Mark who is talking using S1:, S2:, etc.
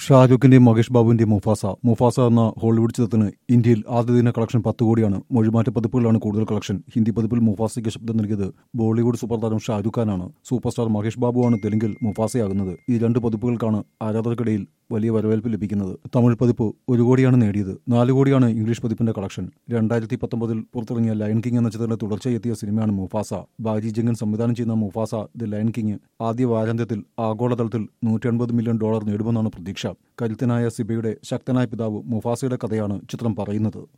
S1: ഷാരൂഖിന്റെയും മഹേഷ് ബാബുവിന്റെയും മുഫാസ എന്ന ഹോളിവുഡ് ചിത്രത്തിന് ഇന്ത്യയിൽ ആദ്യദിന കളക്ഷൻ 10 കോടിയാണ്. മൊഴിമാറ്റ പതിപ്പുകളാണ് കൂടുതൽ കളക്ഷൻ. ഹിന്ദി പതിപ്പിൽ മുഫാസയ്ക്ക് ശബ്ദം നൽകിയത് ബോളിവുഡ് സൂപ്പർ താരം ഷാരൂഖ് ഖാനാണ്. സൂപ്പർ സ്റ്റാർ മഹേഷ് ബാബുവാണ് തെലുങ്കിൽ മുഫാസയാകുന്നത്. ഈ രണ്ട് പതിപ്പുകൾക്കാണ് ആരാധകർക്കിടയിൽ വലിയ വരവേൽപ്പ് ലഭിക്കുന്നത്. തമിഴ് പതിപ്പ് 1 കോടിയാണ് നേടിയത്. 4 കോടിയാണ് ഇംഗ്ലീഷ് പതിപ്പിന്റെ കളക്ഷൻ. 2019 പുറത്തിറങ്ങിയ ലയൺ കിങ് എന്ന ചിത്രത്തിന്റെ തുടർച്ചയെത്തിയ സിനിമയാണ് മുഫാസ. ബാജി ജംഗൻ സംവിധാനം ചെയ്യുന്ന മുഫാസ ദി ലയൺ കിങ് ആദ്യ വാരാന്ത്യത്തിൽ ആഗോളതലത്തിൽ $180 മില്യൺ നേടുമെന്നാണ് പ്രതീക്ഷ. കരുത്തനായ സിബയുടെ ശക്തനായ പിതാവ് മുഫാസയുടെ കഥയാണ് ചിത്രം പറയുന്നത്.